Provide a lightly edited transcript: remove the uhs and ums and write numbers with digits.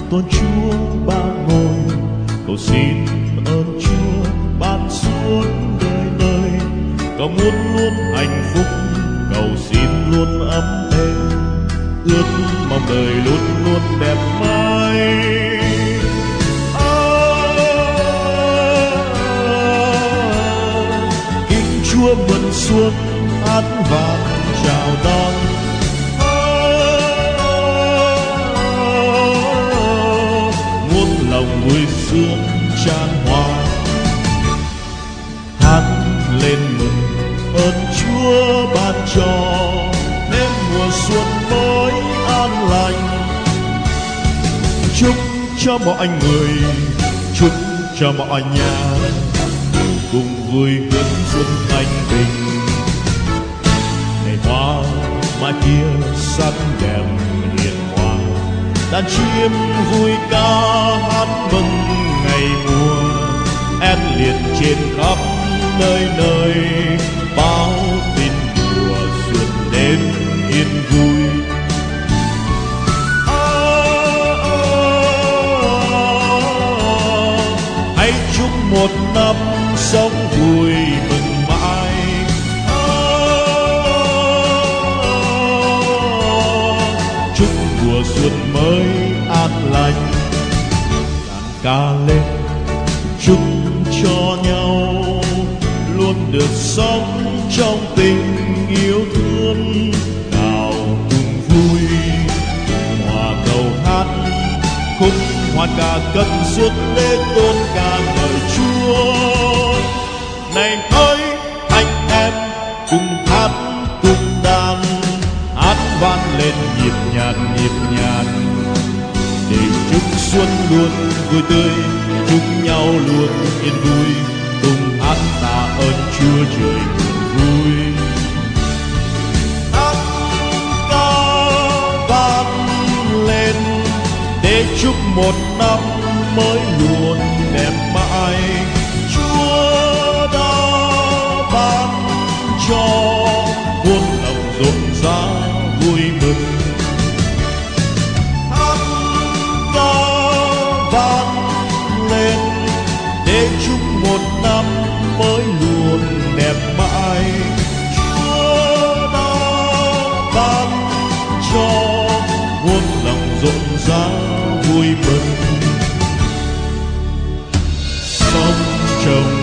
tôn Chúa ban ngôi, cầu xin ơn Chúa ban suốt đời đời. Cầu muốn luôn hạnh phúc, cầu xin luôn ấm êm, ước mong đời luôn luôn đẹp mãi. Kính Chúa mượn xuống hát vang chào đón. Muôn lòng vui sướng tràn hòa, hát lên mừng ơn Chúa ban cho thêm mùa xuân mới an lành. Chúc cho mọi người, chúc cho mọi nhà cùng vui hưởng xuân thanh bình. Ngày hoa mai kia sắc đẹp hiền hòa, đàn chim vui ca hát mừng ngày mùa. Em liền trên khắp nơi nơi, bao tin mùa xuân đến yên vui. Hãy chúc một năm sống vui mừng mãi. Chúc mùa xuân mới an lành. Đàn ca lên chúc cho nhau luôn được sống trong tình yêu thương. Nào cùng vui hòa cầu hát khúc hoa ca cất suốt để tôn ca ngợi Chúa. Này ơi anh em cùng hát cùng đàn, hát vang lên nhịp nhàng để chúc xuân luôn vui tươi, chúc nhau luôn yên vui. Cùng hát tạ ơn Chúa trời vui. Hát ca vang lên để chúc một năm mới luôn đẹp mãi. Chúa đã ban cho muôn lòng rộn rã vui mừng. Hát ca vang lên để chúc một năm mới luôn đẹp mãi. Chúa đã ban cho muôn lòng rộn rã vui mừng. Sống trong